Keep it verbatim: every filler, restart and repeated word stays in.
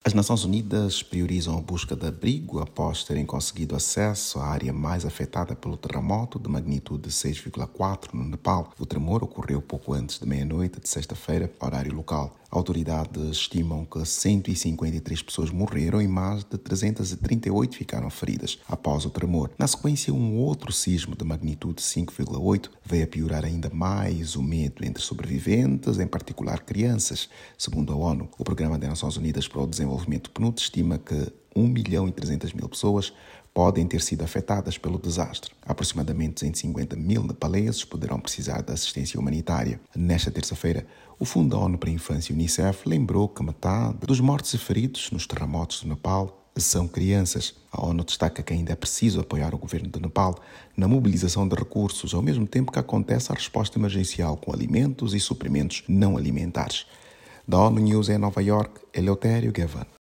As Nações Unidas priorizam a busca de abrigo após terem conseguido acesso à área mais afetada pelo terremoto de magnitude seis vírgula quatro no Nepal. O tremor ocorreu pouco antes de meia-noite de sexta-feira, horário local. Autoridades estimam que cento e cinquenta e três pessoas morreram e mais de trezentas e trinta e oito ficaram feridas após o tremor. Na sequência, um outro sismo de magnitude cinco vírgula oito veio a piorar ainda mais o medo entre sobreviventes, em particular crianças. Segundo a ONU, o Programa das Nações Unidas para o Desenvolvimento P N U D estima que um milhão e trezentas mil pessoas podem ter sido afetadas pelo desastre. Aproximadamente duzentos e cinquenta mil nepaleses poderão precisar de assistência humanitária. Nesta terça-feira, o Fundo da ONU para a Infância, Unicef, lembrou que metade dos mortos e feridos nos terremotos do Nepal são crianças. A ONU destaca que ainda é preciso apoiar o governo do Nepal na mobilização de recursos, ao mesmo tempo que acontece a resposta emergencial com alimentos e suprimentos não alimentares. Da ONU News em Nova York, Eleutério Gavan.